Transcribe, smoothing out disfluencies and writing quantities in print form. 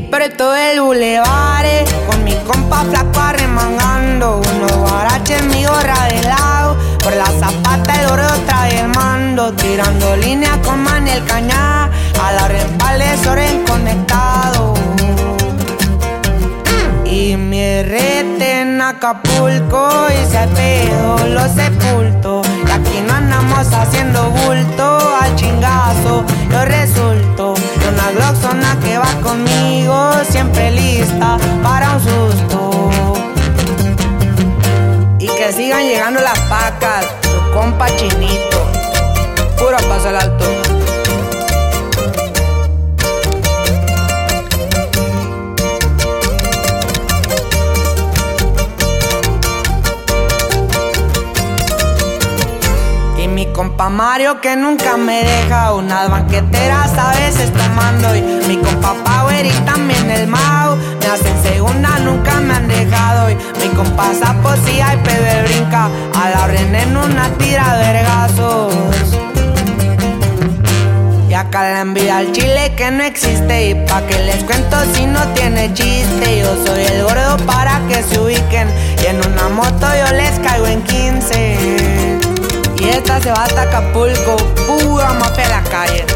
por todo el bulevar, con mi compa flaco arremangando unos guaraches, mi gorra de lado. Por la zapata el gordo trae el mando, tirando línea con Maniel Cañá. A la respalde Soren conectado. Y mi rete en Acapulco, y se pedo lo sepulto. Y aquí no andamos haciendo bulto, al chingazo yo resulto. Y una gloxona que va conmigo, siempre lista para un susto. Y que sigan llegando las pacas, tu compa Chinito, puro paso al alto. Y mi compa Mario que nunca me deja, unas banqueteras a veces tomando. Y mi compa Power y también el Mau, me hacen segunda, nunca me han dejado. Y mi compa Sapo si hay pedo el brinca, a la orden en una tira de vergazos. Y acá la envidia al chile que no existe, y pa' que les cuento si no tiene chiste. Yo soy el gordo para que se ubiquen, y en una moto yo les caigo en 15. Y esta se va hasta Acapulco, pura mafia en la calle.